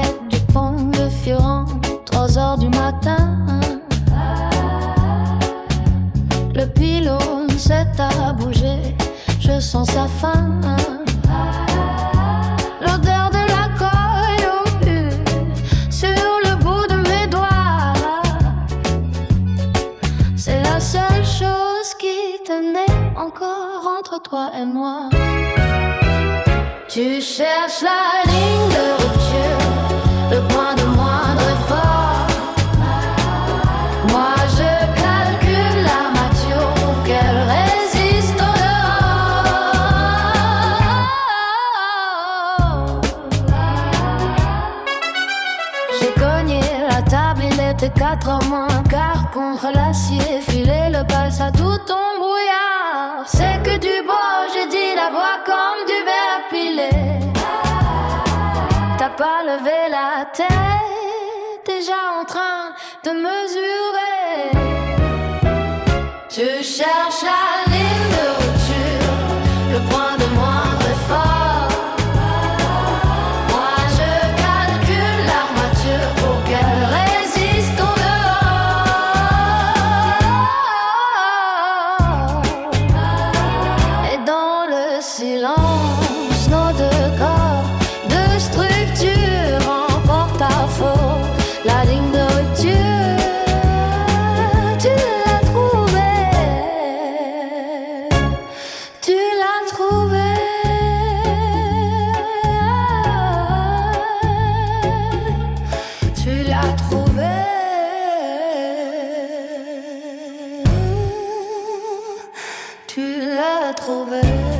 du pont de Fioran, 3 heures du matin. Le pylône s'est à bouger, je sens sa faim. L'odeur de la colle au sur le bout de mes doigts. C'est la seule chose qui tenait encore entre toi et moi. Tu cherches la ligne de rupture, le point de moindre effort. Moi je calcule l'armature pour qu'elle résiste au dehors. J'ai cogné la table, il était 4h moins quart. Contre l'acier, filé le balsa à tout ton brouillard. C'est que du beau, j'ai dit la voix comme du verre pilé. T'as pas levé la tête, déjà en train de mesurer. Tu cherches la ligne de rupture, le point de moindre effort. Moi je calcule l'armature pour qu'elle résiste au dehors. Et dans le silence, nos deux corps de structure en porte-à-faux. La ligne de rupture, tu l'as trouvée. Tu l'as trouvée. Tu l'as trouvée. Tu l'as trouvée.